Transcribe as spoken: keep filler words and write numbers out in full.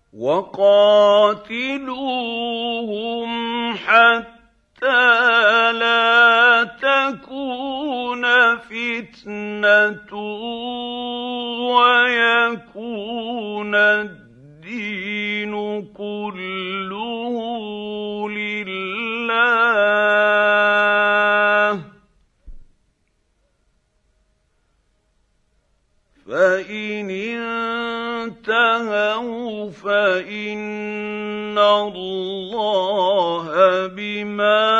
وَقَاتِلُوهُمْ حَتَّىٰ لَا تَكُونَ فِتْنَةٌ وَيَكُونَ الدِّينُ كُلُّهُ لِلَّهِ ۖ فَإِنِ انتَهَوْا فَإِنَّ اللَّهَ بِمَا